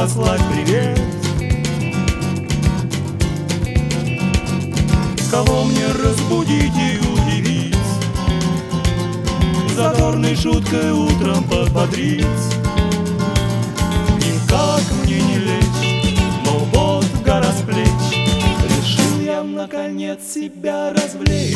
послать привет. Кого мне разбудить и удивить, задорной шуткой утром подбодрить? Никак мне не лечь, но вот гора с плеч, решил я наконец себя развлечь.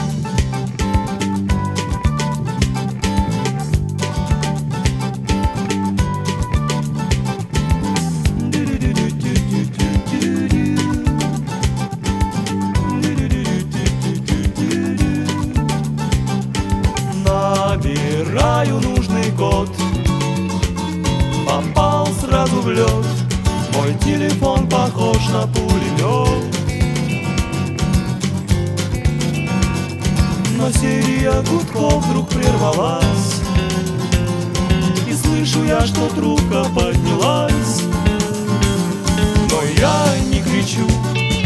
Набираю нужный код, попал сразу в лед. Мой телефон похож на пулемет, но серия гудков вдруг прервалась, и слышу я, что трубка поднялась. Но я не кричу,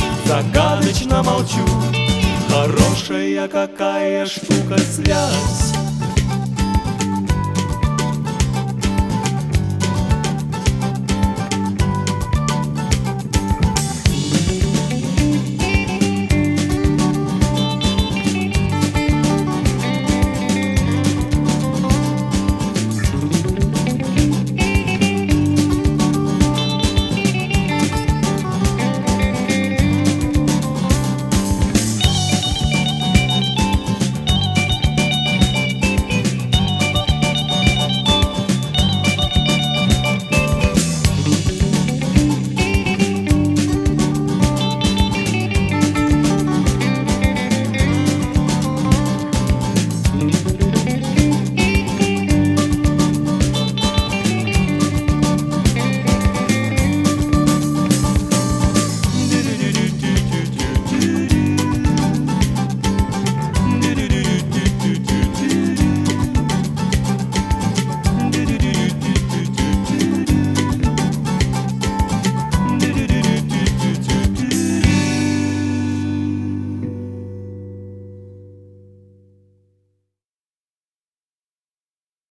загадочно молчу. Хорошая какая штука связь.